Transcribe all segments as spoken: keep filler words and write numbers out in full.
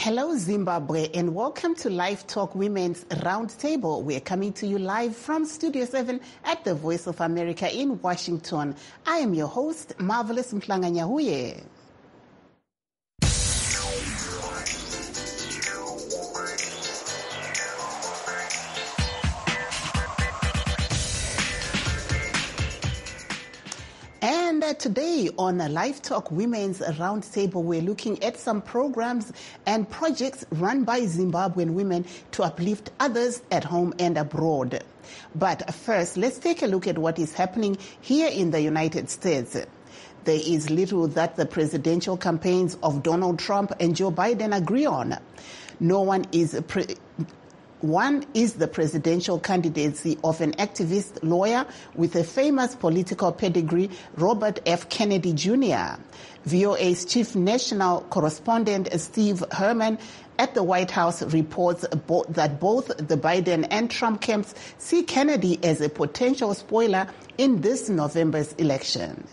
Hello, Zimbabwe, and welcome to Live Talk Women's Roundtable. We're coming to you live from Studio seven at the Voice of America in Washington. I am your host, Marvelous Mhlanganyahuye. And uh, today on a Live Talk Women's Roundtable, we're looking at some programs and projects run by Zimbabwean women to uplift others at home and abroad. But first, let's take a look at what is happening here in the United States. There is little that the presidential campaigns of Donald Trump and Joe Biden agree on. No one is pre- One is the presidential candidacy of an activist lawyer with a famous political pedigree, Robert F. Kennedy Junior V O A's chief national correspondent, Steve Herman, at the White House reports bo- that both the Biden and Trump camps see Kennedy as a potential spoiler in this November's election.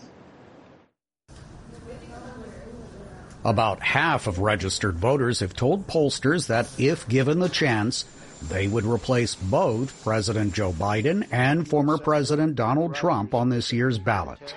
About half of registered voters have told pollsters that if given the chance, they would replace both President Joe Biden and former President Donald Trump on this year's ballot.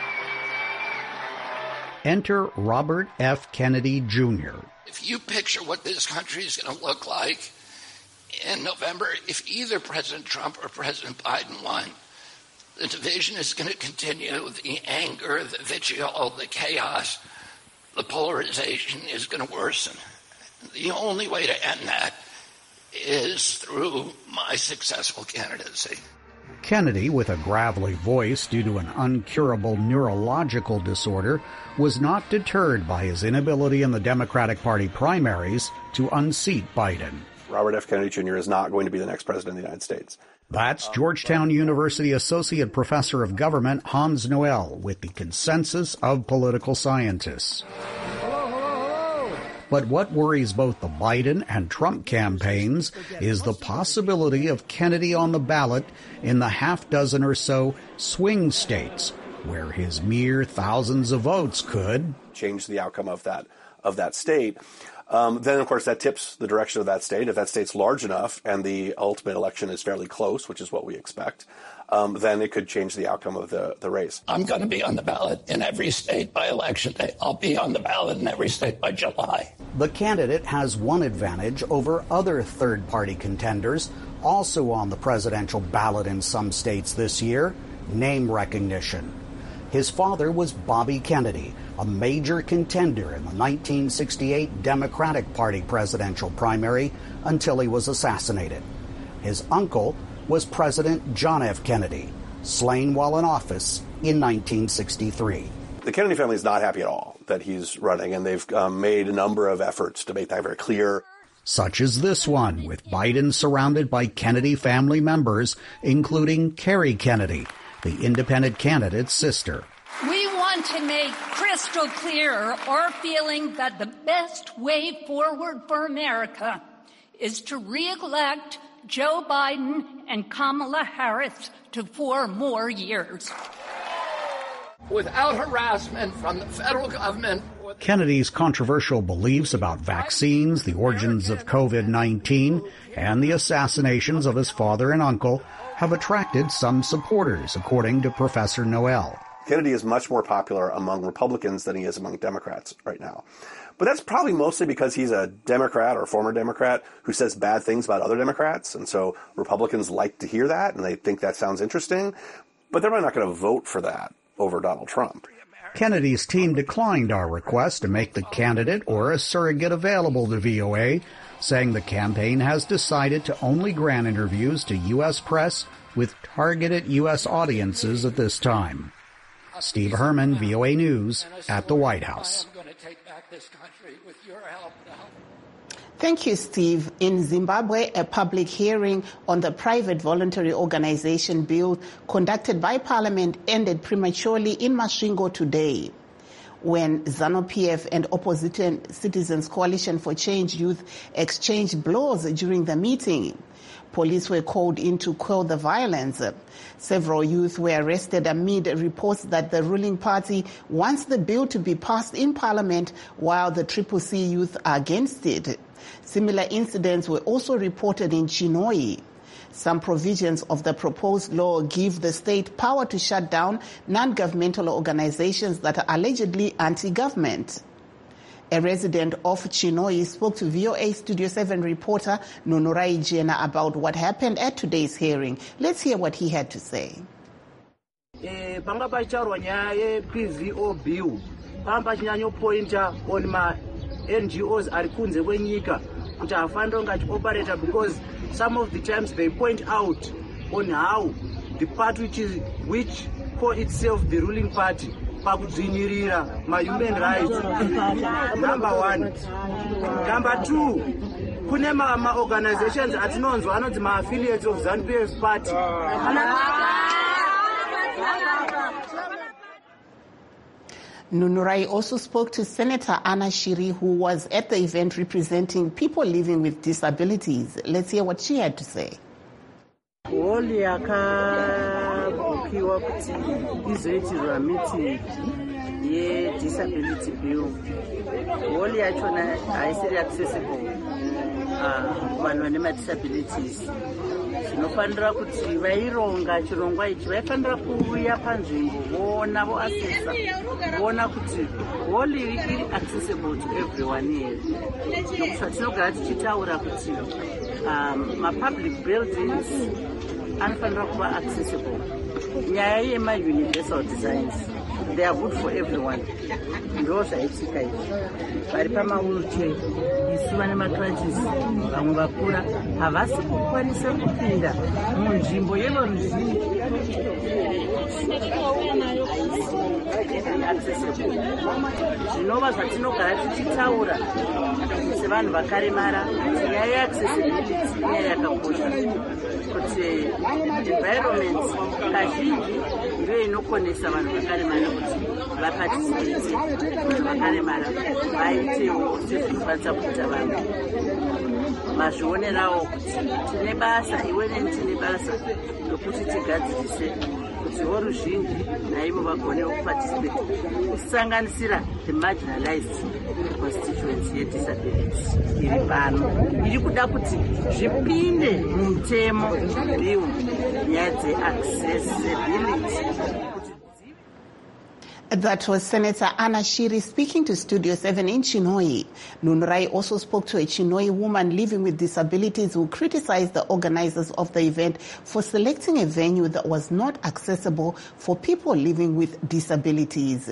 Enter Robert F. Kennedy Junior If you picture what this country is going to look like in November, if either President Trump or President Biden won, the division is going to continue, the anger, the vitriol, the chaos, the polarization is going to worsen. The only way to end that is through my successful candidacy. Kennedy, with a gravelly voice due to an uncurable neurological disorder, was not deterred by his inability in the Democratic Party primaries to unseat Biden. Robert F. Kennedy Junior is not going to be the next president of the United States. That's Georgetown University Associate Professor of Government Hans Noel with the consensus of political scientists. But what worries both the Biden and Trump campaigns is the possibility of Kennedy on the ballot in the half dozen or so swing states, where his mere thousands of votes could change the outcome of that of that state. Um, then, of course, that tips the direction of that state. If that state's large enough and the ultimate election is fairly close, which is what we expect, um, then it could change the outcome of the, the race. I'm going to be on the ballot in every state by election day. I'll be on the ballot in every state by July. The candidate has one advantage over other third-party contenders, also on the presidential ballot in some states this year: name recognition. His father was Bobby Kennedy, a major contender in the nineteen sixty-eight Democratic Party presidential primary until he was assassinated. His uncle was President John F. Kennedy, slain while in office in nineteen sixty-three. The Kennedy family is not happy at all that he's running, and they've um, made a number of efforts to make that very clear. Such as this one, with Biden surrounded by Kennedy family members, including Kerry Kennedy, the independent candidate's sister. We want to make crystal clear our feeling that the best way forward for America is to re-elect Joe Biden and Kamala Harris to four more years. Without harassment from the federal government. Kennedy's controversial beliefs about vaccines, the origins of COVID nineteen, and the assassinations of his father and uncle have attracted some supporters, according to Professor Noel. Kennedy is much more popular among Republicans than he is among Democrats right now. But that's probably mostly because he's a Democrat or former Democrat who says bad things about other Democrats. And so Republicans like to hear that, and they think that sounds interesting. But they're probably not going to vote for that over Donald Trump. Kennedy's team declined our request to make the candidate or a surrogate available to V O A, saying the campaign has decided to only grant interviews to U S press with targeted U S audiences at this time. Steve Herman, V O A News, at the White House. Thank you, Steve. In Zimbabwe, a public hearing on the private voluntary organization bill conducted by Parliament ended prematurely in Masvingo today. When ZANU-P F and Opposition Citizens Coalition for Change Youth exchanged blows during the meeting, Police were called in to quell the violence. Several youth were arrested amid reports that the ruling party wants the bill to be passed in Parliament while the Triple C youth are against it. Similar incidents were also reported in Chinhoyi. Some provisions of the proposed law give the state power to shut down non-governmental organizations that are allegedly anti-government. A resident of Chinhoyi spoke to V O A Studio seven reporter Nunurai Jena about what happened at today's hearing. Let's hear what he had to say. Panga pacharo nyaya P V O bill pamba chinyanyo pointer on ma N G Os ari kunze kwenyika kuti afanira kunge achioperator, because some of the times they point out on how the party which is which call itself the ruling party pakudzvinyirira ma human rights. Number one. Number two, kune ma, ma organizations atinonzwa anonzi ma affiliates of ZANU-P F party. Nunurai also spoke to Senator Anna Shiri, who was at the event representing people living with disabilities. Let's hear what she had to say. Holi yakabukiwa kuti izoitirwa meeting ye-disability bill. Holi yachona haisiri accessible kuvanhu vane ma-disabilities. Zvinofanira kuti vaironga chirongwa ichi vaifanira kuuya panzvimbo voona voasesa voona kuti holi iri accessible to everyone here. Nokuti tinogara tichitaura kuti ma-public buildings anofanira kuva accessible. Nyaya yema-universal designs, they are good for everyone. Ndo zvaitika izvi. Vari pama-wheelchair, isu vane ma-crutches, vamwe vakura havasi kukwanisa kupinda munzvimbo yevoruzhinji. Zvinova zvatinogara tichitaura sevanhu vakaremara, nyaya yeaccessibility nyaya yakakosha. Kuti environment kazhinji ndiyo inokonesa vanhu vakaremara kuti vaparticipate, kuti vakaremara vaitewo sezvinokwanisa kuita vanhu. Mazvionerawo kuti tine basa, iwe neni tine basa rokuti tigadzirise kuti voruzhinji naivo vagonewo kuparticipate, kusanganisira the marginalized constituency yedisability iri pano. Iri kuda kuti zvipinde mumutemo bill nyaya dzeaccessibility. That was Senator Anna Shiri speaking to Studio seven in Chinhoyi. Nunurai also spoke to a Chinhoyi woman living with disabilities who criticized the organizers of the event for selecting a venue that was not accessible for people living with disabilities.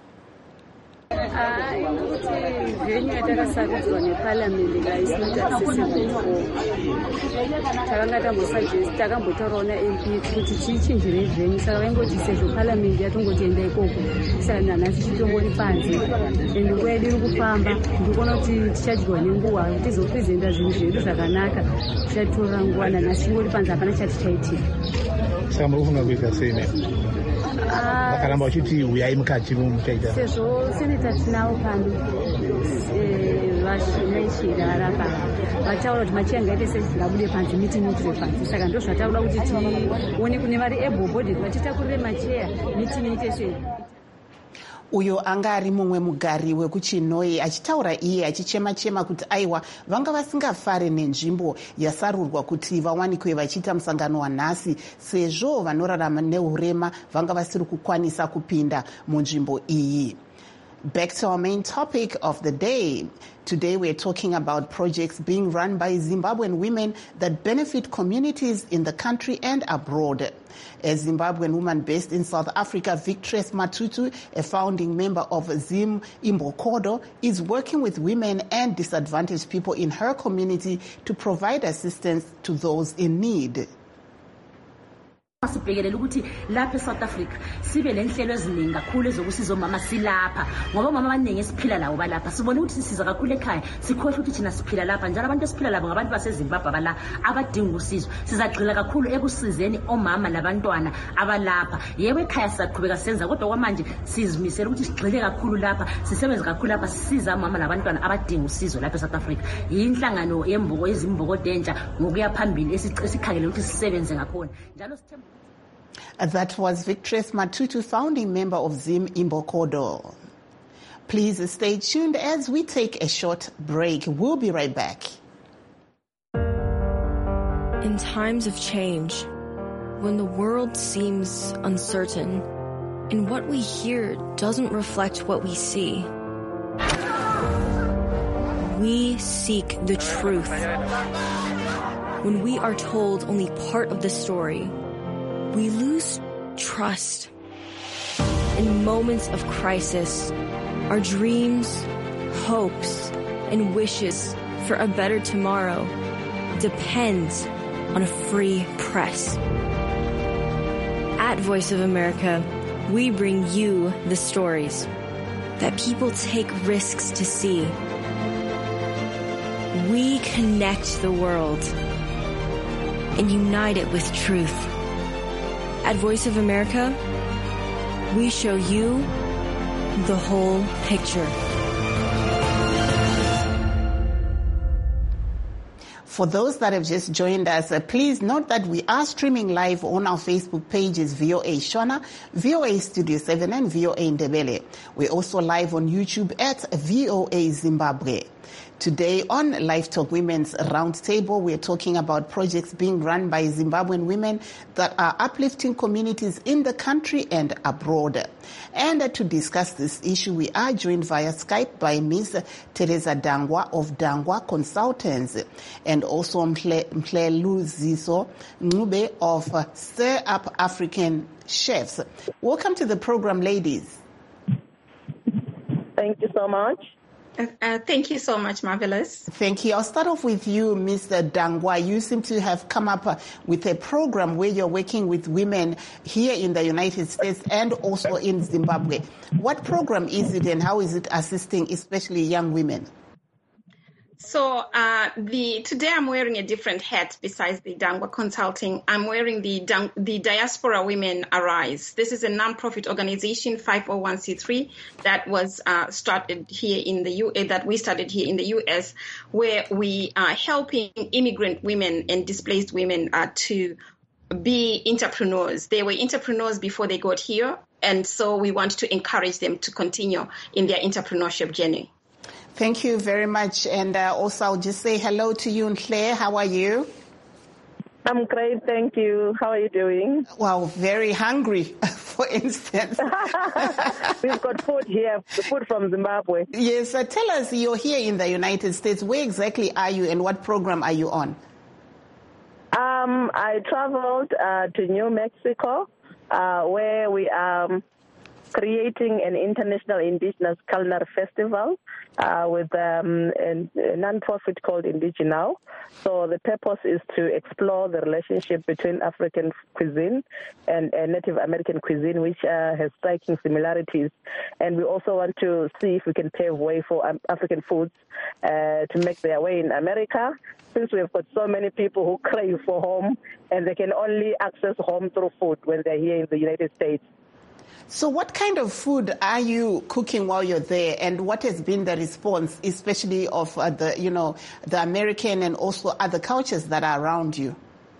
Venue yatakasarudzwa neparliament is not accessible for takanga tambosuggest takambotaurawo naM P kuti tiichinjire venue, saka vaingoti sezvo parliament yatongoti enda ikoko, saka nanhasi titongori panze and nguva yedu iri kufamba. Ndikuona kuti tichadyiwa nenguva kuti tizoprezenta zvinhu zvedu zvakanaka, tichatora nguva. Nanhasi tingori panze, hapana chati chaitika. Saka muri kufunga kuita sei ne? Vakaramba vachiti uyai mukati muchaita. Sezvo seneta tinavo pano vashira varapa vataura kuti machiangaite sei tingabude panze meeting itire panze, saka ndo zvataura kuti tione kune vari able bodied vachitakurire macheya meeting ite sei. Uyo anga ari mumwe mugari wekuChinhoyi achitaura iye achichema-chema kuti aiwa vanga vasingafare nenzvimbo yasarurwa kuti vawanikwe vachiita musangano wanhasi, sezvo vanorarama neurema vanga vasiri kukwanisa kupinda munzvimbo iyi. Back to our main topic of the day. Today we're talking about projects being run by Zimbabwean women that benefit communities in the country and abroad. A Zimbabwean woman based in South Africa, Victress Matutu, a founding member of Zim Imbokodo, is working with women and disadvantaged people in her community to provide assistance to those in need. Sibhekelela ukuthi lapha eSouth Africa sibe lenhlelo eziningi kakhulu ezokusiza omama silapha ngoba omama abaningi esiphila lawo balapha sibona ukuthi sisiza kakhulu ekhaya sikhohle ukuthi thina siphila lapha njalo abantu esiphila labo ngabantu baseZimbabwe abala abadinga usizo sizagxila kakhulu ekusizeni omama labantwana abalapha yebo ekhaya sizaqhubeka senza kodwa kwamanje sizimisela ukuthi sigxile kakhulu lapha sisebenze kakhulu lapha sisiza omama labantwana abadinga usizo lapha eSouth Africa yinhlangano yembuko ezimbuko dentsha ngokuya phambili esikhangele ukuthi sisebenze ngakhona njalo sithemba. That was Victress Matutu, founding member of Zim Imbokodo. Please stay tuned as we take a short break. We'll be right back. In times of change, when the world seems uncertain and what we hear doesn't reflect what we see, we seek the truth. When we are told only part of the story, we lose trust. In moments of crisis, our dreams, hopes, and wishes for a better tomorrow depends on a free press. At Voice of America, we bring you the stories that people take risks to see. We connect the world and unite it with truth. At Voice of America, we show you the whole picture. For those that have just joined us, uh, please note that we are streaming live on our Facebook pages, V O A Shona, V O A Studio seven, and V O A Ndebele. We're also live on YouTube at V O A Zimbabwe. Today on Live Talk Women's Roundtable, we're talking about projects being run by Zimbabwean women that are uplifting communities in the country and abroad. And uh, to discuss this issue, we are joined via Skype by Miz Teresa Dangwa of Dangwa Consultants and also Mhlelu Ziso Ngube of uh, Stir Up African Chefs. Welcome to the program, ladies. Thank you so much. Uh, uh, thank you so much, Marvelous. Thank you. I'll start off with you, Mister Dangwa. You seem to have come up uh, with a program where you're working with women here in the United States and also in Zimbabwe. What program is it and how is it assisting especially young women? So uh, the today I'm wearing a different hat besides the Dangwa Consulting. I'm wearing the the Diaspora Women Arise. This is a non-profit organization, five oh one c three, that was uh, started here in the U S, that we started here in the U S, where we are helping immigrant women and displaced women uh, to be entrepreneurs. They were entrepreneurs before they got here, and so we want to encourage them to continue in their entrepreneurship journey. Thank you very much. And uh, also, I'll just say hello to you, and Claire. How are you? I'm great, thank you. How are you doing? Wow, very hungry, for instance. We've got food here, the food from Zimbabwe. Yes, uh, tell us, you're here in the United States. Where exactly are you and what program are you on? Um, I traveled uh, to New Mexico, uh, where we are um, creating an international indigenous culinary festival uh, with um, a, a non-profit called Indigenous. So the purpose is to explore the relationship between African cuisine and uh, Native American cuisine, which uh, has striking similarities. And we also want to see if we can pave way for um, African foods uh, to make their way in America, since we have got so many people who crave for home and they can only access home through food when they're here in the United States. So what kind of food are you cooking while you're there, and what has been the response, especially of uh, the, you know, the American and also other cultures that are around you?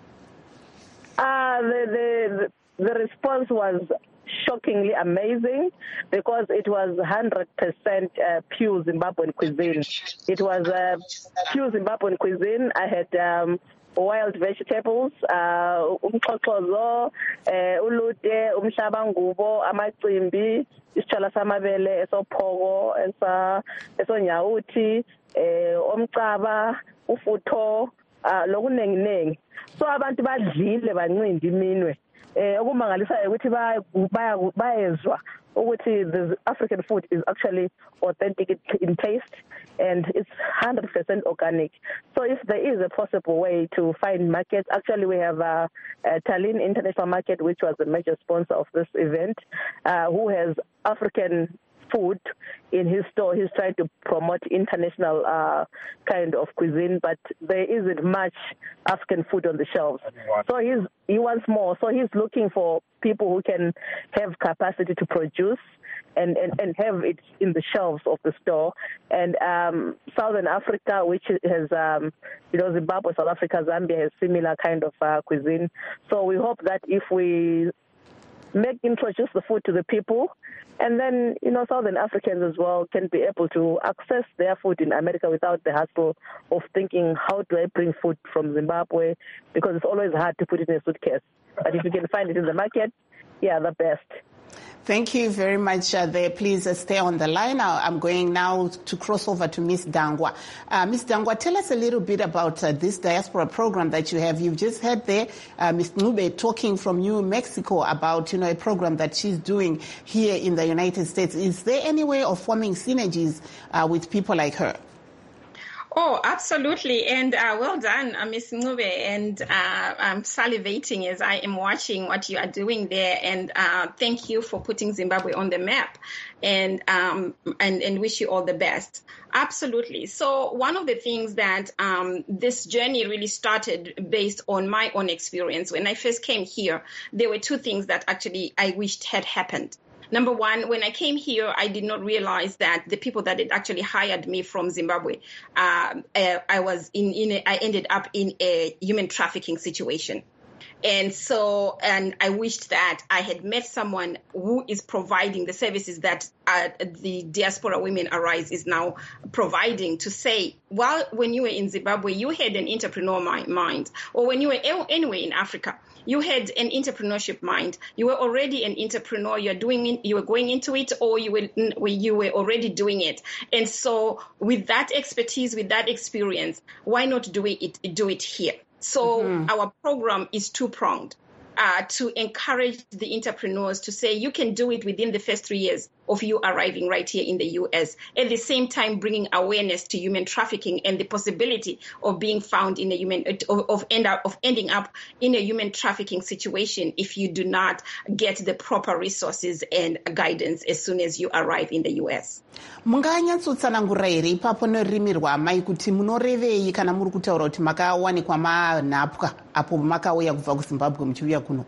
Uh, the, the, the response was shockingly amazing because it was one hundred percent uh, pure Zimbabwean cuisine. It was uh, pure Zimbabwean cuisine. I had um, wild vegetables, umxhoxhozo, ulute, umhlabangubo, amacimbi, isitshala samabele esophoko, esonyawuthi, omcaba, ufutho, lokunenginengi. So abantu badlile bancindi iminwe. Okumangalisayo ukuthi bayezwa the African food is actually authentic in taste and it's one hundred percent organic. So if there is a possible way to find markets, actually we have a, a Tallinn International Market, which was a major sponsor of this event, uh, who has African food in his store. He's trying to promote international uh, kind of cuisine, but there isn't much African food on the shelves. So he's he wants more. So he's looking for people who can have capacity to produce and, and, and have it in the shelves of the store. And um, Southern Africa, which has, um, you know, Zimbabwe, South Africa, Zambia has similar kind of uh, cuisine. So we hope that if we make introduce the food to the people, and then, you know, Southern Africans as well can be able to access their food in America without the hassle of thinking, how do I bring food from Zimbabwe? Because it's always hard to put it in a suitcase. But if you can find it in the market, yeah, the best. Thank you very much uh, there. Please uh, stay on the line. Uh, I'm going now to cross over to Miss Dangwa. Uh, Miss Dangwa, tell us a little bit about uh, this diaspora program that you have. You've just heard there uh, Miss Ncube talking from New Mexico about, you know, a program that she's doing here in the United States. Is there any way of forming synergies uh, with people like her? Oh, absolutely. And uh, well done, uh, Miz Ncube. And uh, I'm salivating as I am watching what you are doing there. And uh, thank you for putting Zimbabwe on the map, and, um, and, and wish you all the best. Absolutely. So one of the things that um, this journey really started based on my own experience. When I first came here, there were two things that actually I wished had happened. Number one, when I came here, I did not realize that the people that had actually hired me from Zimbabwe, uh, uh, I was in, in a, I ended up in a human trafficking situation. And so, and I wished that I had met someone who is providing the services that uh, the Diaspora Women Arise is now providing, to say, well, when you were in Zimbabwe, you had an entrepreneur mind, or when you were anywhere in Africa, you had an entrepreneurship mind. You were already an entrepreneur. You're doing it, you were going into it, or you were you were already doing it. And so, with that expertise, with that experience, why not do it do it here? So mm-hmm. Our program is two-pronged. Uh, to encourage the entrepreneurs to say you can do it within the first three years of you arriving right here in the U S. At the same time, bringing awareness to human trafficking and the possibility of being found in a human of, of end up of ending up in a human trafficking situation if you do not get the proper resources and guidance as soon as you arrive in the U S. Munganyatsotsangura here ipapo nerurimi rwamai kuti munorevei kana muri kutaura kuti makawanikwa manhapwa apo makauya kubva kuZimbabwe muchiuya kuno?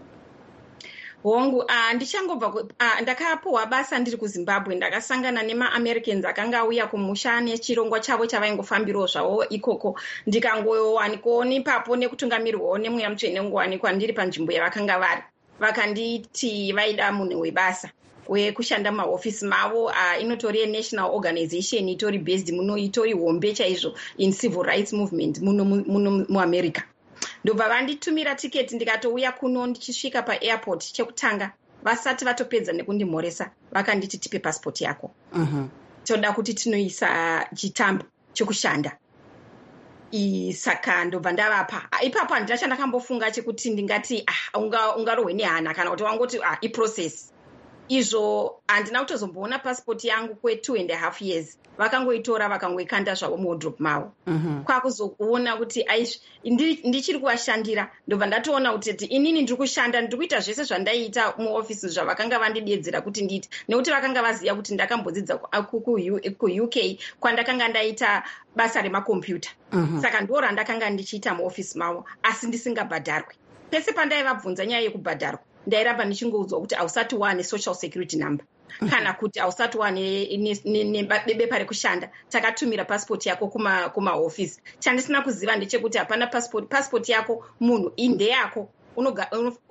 hongu uh, ndichangobva uh, ndakapuwa basa ndiri kuZimbabwe, ndakasangana nemaAmericans akanga auya kumusha nechirongwa chavo chavaingofambirawo zvavo ikoko, ndikangowanikwawo ipapo nekutungamirirwawo nemweya mutsvene ngowanikwa ndiri panzvimbo yavakanga vari. Vakanditi vaida munhu webasa wekushanda mahofisi mavo. Uh, inotori a national organization, itori based muno, itori hombe chaizvo in civil rights movement muno muno muAmerica. Ndobva vanditumira tiketi ndikatouya kuno. Ndichisvika paairport, chekutanga vasati vatopedza nekundimhoresa vakanditi tipe passport yako. Uh-huh. Toda kuti tinoisa chitambo chekushanda. Saka ndobva ndavapa. Ipapo handina chandakambofunga chekuti ndingati ah, unga ungarohwe nehana kana kuti wangoti ah, iprocess. Izvo handina kutozomboona passport yangu kwe two and a half years. Vakangoitora vakangoikanda zvavo muwardrobe mavo. Mm-hmm. Kwakuzokuona kuti ndichiri kuvashandira, ndobva ndatoona kuti inini ndiri kushanda, ndiri kuita zvese zvandaiita muofisi zvavakanga vandidedzera kuti ndiite, nekuti vakanga vaziva kuti ndakambodzidza kuU K kwandakanga ndaita basa remakombiyuta. Mm-hmm. Saka ndo randakanga ndichiita muofisi mavo, asi ndisingabhadharwe. Pese pandaivabvunza nyaya yekubhadharwa, ndairamba ndichingoudzwa kuti hausati wane social security number. Kana kuti hausati wane bepa rekushanda, takatumira passport yako kuma kuma office. Chandisina kuziva ndechekuti hapana passport passport yako munhu indeyako. Unoga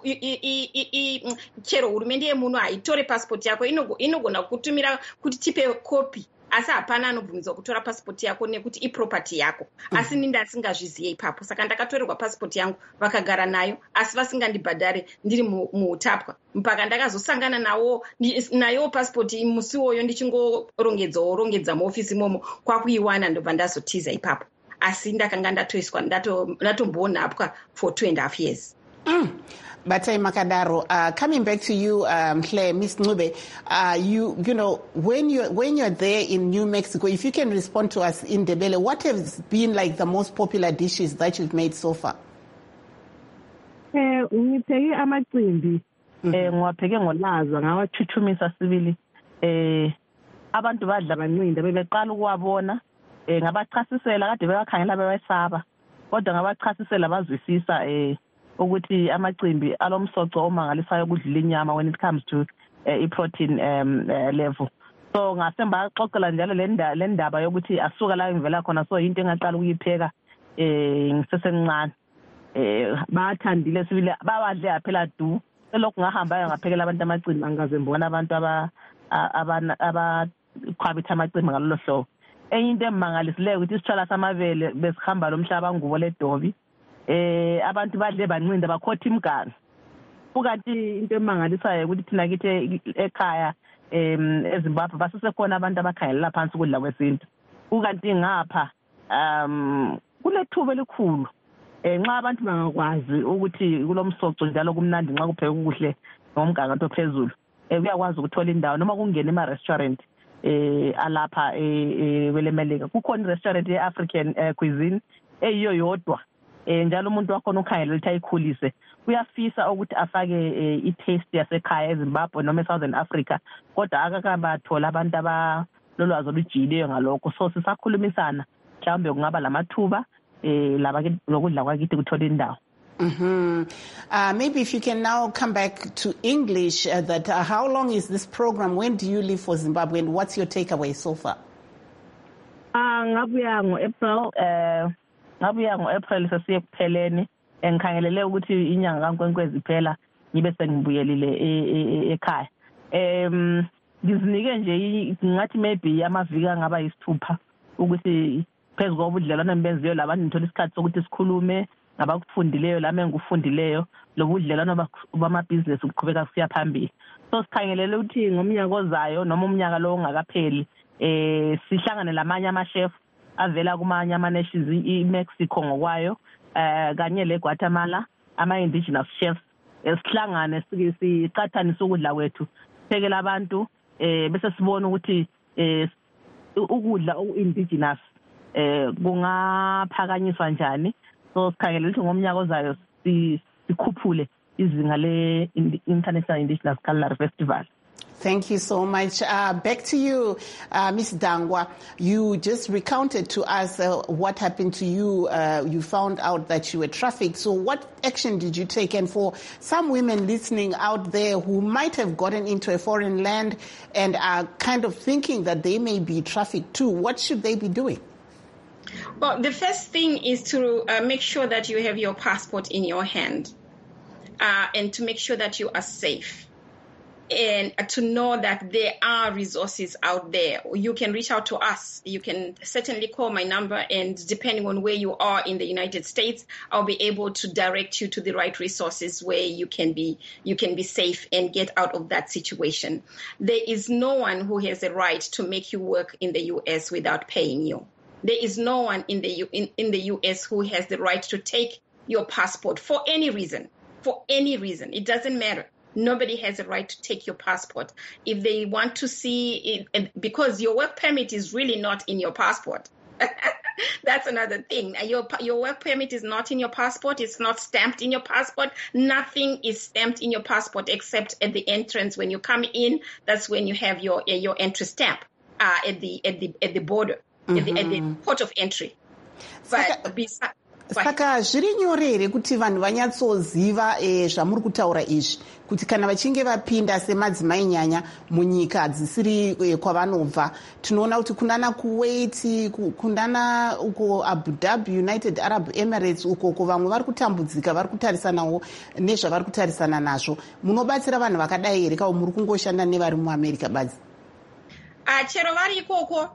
chero hurumende yemuno haitore passport yako, inogona kukutumira kuti tipe copy, asi hapana anobvumidzwa kutora passport yako nekuti iproperty yako. Asi nini ndasingazvizive ipapo, saka ndakatorerwa passport yangu vakagara nayo, asi vasingandibhadhare ndiri muutapwa, mpaka ndakazosangana nawo nayo passport musi woyo ndichingorongedzawo rongedza muofisi momo, kwakuiwana ndobva ndazotiza ipapo. Asi ndakanga ndatoiswa ndatomboonapwa for two and a half years. Mm. Batai Makadaro, uh, coming back to you, um, Claire, Miss Ncube, uh, you you know, when you're, when you're there in New Mexico, if you can respond to us in Ndebele, what has been like the most popular dishes that you've made so far? Eh, ngipheke amacimbi, eh ngiwapheke ngolaza, ngawachuchumisa sibili. Eh, abantu badla bancinda bebeqala ukuwabona, eh ngabachasisela kade bewakhangela bewesaba. Kodwa ngabachasisela bazwisisa eh ukuthi amacimbi alomsoco omangalisayo ukudlula inyama when it comes to uh, i-protein um, uh, level. So ngasemba xoxela njalo le ndaba yokuthi asuka la ngivela khona, so into engaqala ukuyipheka eh ngisesencane. Eh bathandile sibile bawadle yaphela du. Selokhu ngahamba ngaphekela abantu amacimbi angaze ngibona abantu aba aba khwabitha amacimbi ngalolo hlobo. Enye into emangalisileyo ukuthi isitshwala samavele besihamba lomhlaba ngubo ledobi. Eh abantu badle bancinda bakhotha imganga. Ukanti into emangalisayo ukuthi thina kithi ekhaya em eZimbabwe basisekhona abantu abakhangelela phansi ukudla kwesintu. Ukanti ngapha um kulethuba elikhulu. Eh nxa abantu bangakwazi ukuthi kulomsoco njalo kumnandi nxa kupheka ukuhle ngomgangatho ophezulu. Eh uyakwazi ukuthola indawo noma kungena ema restaurant eh alapha eh welemeleka. Kukhona restaurant ye-African cuisine eyiyo yodwa. Eh njalo umuntu wakhona ukhangelela ukuthi ayikhulise uyafisa ukuthi afake i-taste yasekhaya eZimbabwe noma eSouthern Africa, kodwa akakabathola abantu abalolwazi olujiyileyo ngalokho. So sisakhulumisana mhlawumbe kungaba lamathuba eh laba lokudla kwakithi kuthola indawo. Mm-hmm. Uh, maybe if you can now come back to English, uh, that uh, how long is this program? When do you leave for Zimbabwe, and what's your takeaway so far? Ah, ngabuya ngo-April eh ngabuya ngo-April sesiyekupheleni. Engikhangelele ukuthi inyanga kaNkwenkwezi iphela ngibe sengibuyelile ekhaya. Em ngizinike nje ngathi maybe amaviki angaba yisithupha ukuthi phezulu kobudlelwano embenziyo labantu ngithola isikhathi sokuthi sikhulume ngabakufundileyo lami engikufundileyo lobudlelwano bama-business ukuqhubeka kusiya phambili. So sikhangelele ukuthi ngomnyaka ozayo noma umnyaka lo ongakapheli eh sihlangane lamanye ama-chef avela kumanye ama-nations i-Mexico ngokwayo eh kanye le Guatemala ama-indigenous chefs esihlangane siqathanise ukudla kwethu siphekela abantu eh bese sibona ukuthi eh ukudla oku-indigenous eh kungaphakanyiswa njani. So sikhangelela ukuthi ngomnyaka ozayo sikhuphule izinga le International Indigenous Culinary Festival. Thank you so much. Uh, back to you, uh, Miss Dangwa. You just recounted to us uh, what happened to you. Uh, you found out that you were trafficked. So what action did you take? And for some women listening out there who might have gotten into a foreign land and are kind of thinking that they may be trafficked too, what should they be doing? Well, the first thing is to uh, make sure that you have your passport in your hand uh, and to make sure that you are safe. And to know that there are resources out there. You can reach out to us. You can certainly call my number, and depending on where you are in the United States, I'll be able to direct you to the right resources where you can be you can be safe and get out of that situation. There is no one who has a right to make you work in the U S without paying you. There is no one in the U, in, in the U S who has the right to take your passport for any reason. For any reason. It doesn't matter. Nobody has a right to take your passport. If they want to see it, because your work permit is really not in your passport. That's another thing. Your, your work permit is not in your passport. It's not stamped in your passport. Nothing is stamped in your passport except at the entrance. When you come in, that's when you have your your entry stamp uh, at the at the at the border, mm-hmm. at, the, at the port of entry. But besides, saka zviri nyore here kuti vanhu vanyatsoziva eh, zvamuri kutaura izvi kuti kana vachinge vapinda semadzimai nyanya munyika dzisiri eh, kwavanobva. Tinoona kuti kunana Kuwait, kunana uko Abu Dhabi, United Arab Emirates ukoko vamwe vari kutambudzika, vari kutarisanawo nezvavari kutarisana nazvo. Munobatsira vanhu vakadai here kana muri kungoshanda nevari muAmerica badzi? Uh, chero vari ikoko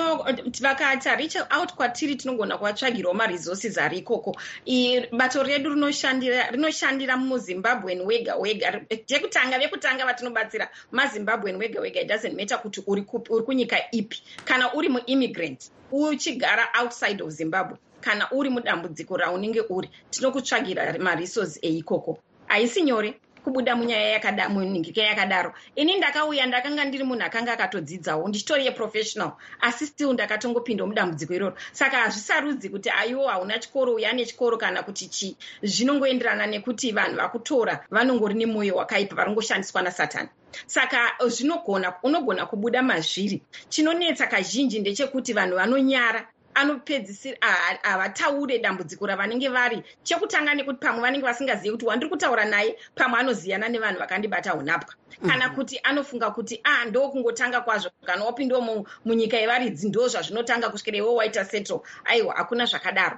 vakati reach out kwatiri tinogona kuvatsvagirawo maresources ari ikoko. Bato redu rinoshandira rinoshandira muZimbabwean wega wega. Tekutanga vekutanga vatinobatsira maZimbabwean wega wega. It doesn't matter kuti uri kunyika ipi. Kana uri muimmigrant uchigara outside of Zimbabwe, kana uri mudambudziko raunenge uri, tinokutsvagira maresources eikoko. haisi nyore kubuda munyaya yakada munhingika yakadaro. Ini ndakauya ndakanga ndiri munhu akanga akatodzidzawo ndichitori yeprofessional asi still ndakatongopinda mudambudziko iroro. Saka hazvisarudzi kuti aiwo hauna chikoro uya ane chikoro kana kuti chi. Zvinongoenderana nekuti vanhu vakutora vanongori nemwoyo wakaipa varongoshandiswa nasatani. Saka zvinogona unogona kubuda mazviri. Chinonetsa kazhinji ndechekuti vanhu vanonyara anopedzisira havataure dambudziko ravanenge vari. Chekutanga nekuti pamwe vanenge vasingazivi kuti wandiri kutaura naye pamwe anoziyana nevanhu vakandibata unapwa kana kuti anofunga kuti ah ndo kungotanga kwazvo kana wapindawo munyika yevaridzi ndo zvazvinotanga kusvikira iwe waita settle. Aiwa hakuna zvakadaro.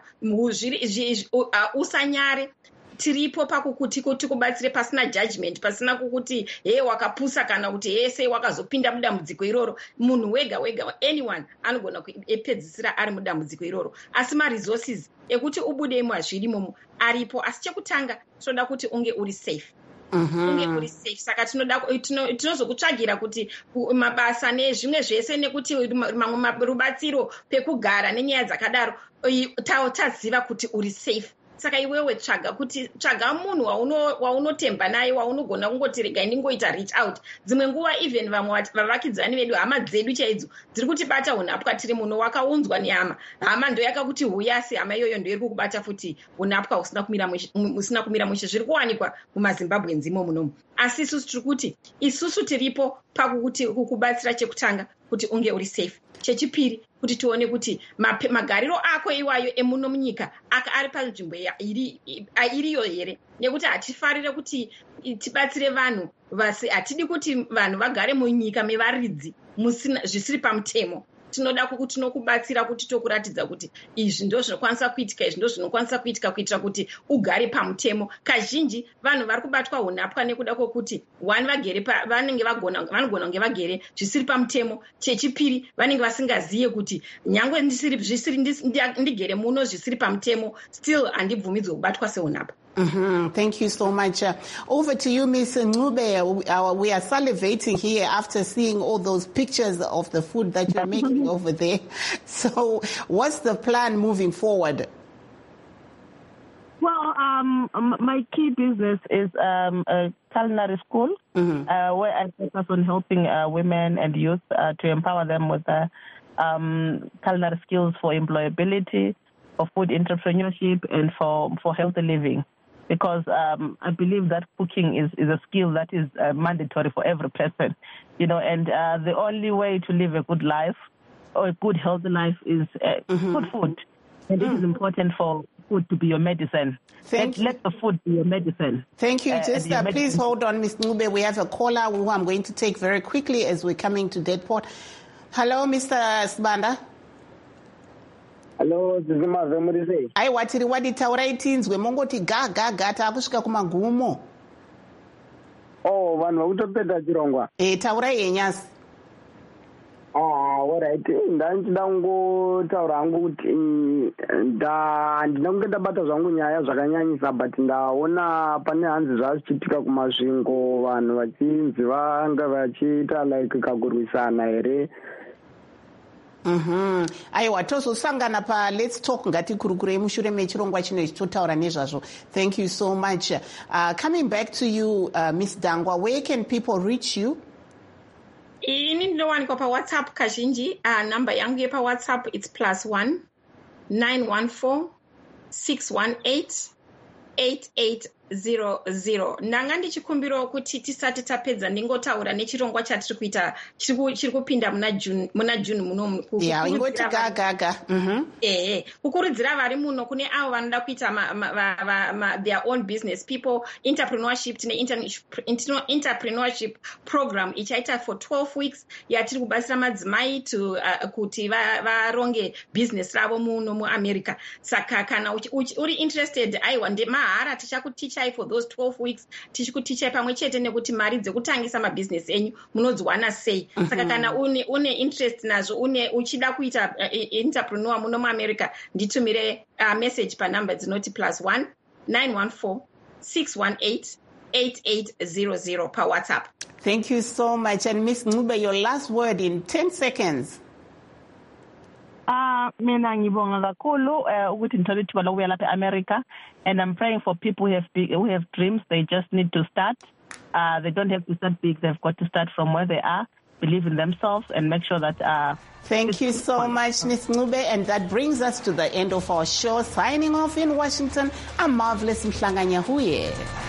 Usanyare. Tiripo pakukuti kuti kubatsire pasina judgment pasina kukuti he wakapusa kana kuti he sei wakazopinda mudambudziko iroro. Munhu wega wega anyone anogona kupedzisira ari mudambudziko iroro asi ma resources ekuti ubude mazviri momo aripo asi chekutanga tinoda kuti unge uri safe. Mm-hmm. Unge uri safe. Saka tinoda tinozokutsvagira kuti mabasa nezvimwe zvese nekuti mamwe rubatsiro pekugara nenyaya dzakadaro taziva kuti uri safe. Saka iwewe tsvaga kuti tsvaga munhu waunotemba naye waunogona kungoti regai ndingoita reach out. Dzimwe nguva even vamwe vavakidzani vedu hama dzedu chaidzo dziri kutibata unapwa tiri muno wakaunzwa nehama hama ndo yakakuti huyasi hama iyoyo ndo iri kukubata futi unapwa usina kumira usina kumira mushe. Zviri kuwanikwa mumazimbabwe nzimo munomu asi isusu tiri kuti isusu tiripo pakukuti kukubatsira chekutanga kuti unge uri safe. Chechipiri kuti tione kuti magariro ako iwayo emuno munyika aka ari panzvimbo iriyo here nekuti hatifarire kuti tibatsire vanhu vasi hatidi kuti vanhu vagare munyika mevaridzi zvisiri pamutemo. Tinoda kuti tinokubatsira kuti tokuratidza kuti izvi ndo zvinokwanisa kuitika izvi ndo zvinokwanisa kuitika kuitira kuti ugare pamutemo. Kazhinji vanhu vari kubatwa unapwa nekuda kwokuti one vagere vanenge vagona vanogona kunge vagere zvisiri pamutemo. Chechipiri vanenge vasingaziye kuti nyangwe ndisiri zvisiri ndigere muno zvisiri pamutemo still handibvumidzwe kubatwa seunapwa. Mm-hmm. Thank you so much. Uh, over to you, Miss Ncube. Uh, we are salivating here after seeing all those pictures of the food that you're making over there. So what's the plan moving forward? Well, um, my key business is um, a culinary school, mm-hmm. uh, where I focus on helping uh, women and youth uh, to empower them with uh, um, culinary skills for employability, for food entrepreneurship, and for, for healthy living. Because um, I believe that cooking is, is a skill that is uh, mandatory for every person, you know, and uh, the only way to live a good life or a good healthy life is uh, mm-hmm. good food. And mm. it is important for food to be your medicine. Thank let, you. Let the food be your medicine. Thank you. Uh, Just uh, please medicine. Hold on, Miz Ncube. We have a caller who I'm going to take very quickly as we're coming to Deadport. Hello, Mister Sibanda. Hello, Zizimave Murise. Ai watiri wadi taurai tinzwe mongoti ga ga ga takusvika kumagumo. Oh, vanhu vakutopedza chirongwa. Eh, taurai yenyasi. Ah, alright. Ndanchida kungotaura hangu kuti handina kunge ndabata zvangu nyaya zvakanyanyisa but ndaona pane hanzi zvazvichiitika kumasvingo vanhu vachinzi vanga vachiita like kakurwisana here. Mhm. Aiwa tozosangana pa let's talk ngatikurukure mushure mechirongwa chino chitotaura nezvazvo. Thank you so much. Uh, coming back to you, uh, Miss Dangwa, where can people reach you? Ini ndinowanikwa pa WhatsApp kazhinji. Uh, number yangu yepa WhatsApp it's plus one nine one four six one eight eight eight zero zero. Ndanga ndichikumbirawo kuti tisati tapedza ndingotaura nechirongwa chatiri kuita chiri kupinda muna June muna June muno. Yeah, ingoti gaga gaga. Mhm. Eh, kukurudzira vari muno kune avo vanoda kuita ma, ma, ma, ma, their own business people entrepreneurship tine entrepreneurship program ichaita for twelve weeks yatiri kubatsira madzimai to uh, kuti varonge va business ravo muno muAmerica. Saka kana uri interested aiwa ndemahara tichakuticha for those twelve weeks tichikuticha pamwe chete nekuti mari dzekutangisa mabusiness enyu munodziwana sei. Mm-hmm. Saka kana une une interest nazvo une uchida kuita uh, entrepreneur muno muAmerica nditumire uh, message pa number dzinoti plus one nine one four six one eight eight eight zero zero pa WhatsApp. Thank you so much. And Miss Ncube, your last word in ten seconds. Ah, mina ngibonga kakhulu ukuthi ngithole ithuba lokuya lapha eAmerica, and I'm praying for people who have big, who have dreams. They just need to start. Uh, they don't have to start big. They've got to start from where they are, believe in themselves, and make sure that. Uh, Thank you so much, Miz Ncube, and that brings us to the end of our show. Signing off in Washington, I'm Marvelous Mhlanganya Huye.